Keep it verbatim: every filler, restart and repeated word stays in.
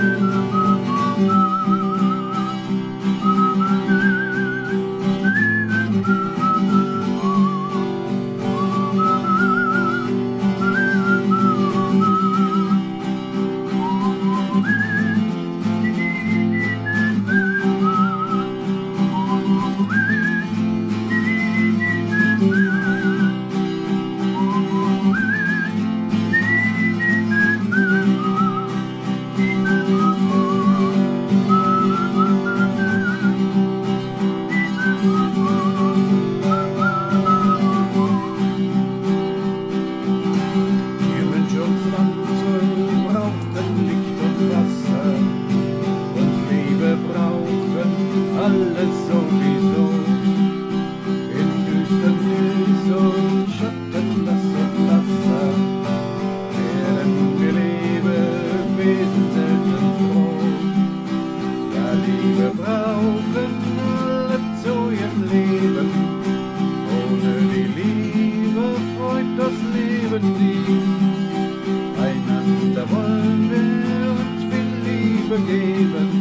Alles sowieso in düstern Düse und Schatten, Nass und Wasser werden wir Lebewesen selten froh. Ja, Liebe brauchen alle zu ihrem Leben. Ohne die Liebe freut das Leben nie. Einander wollen wir uns viel Liebe geben.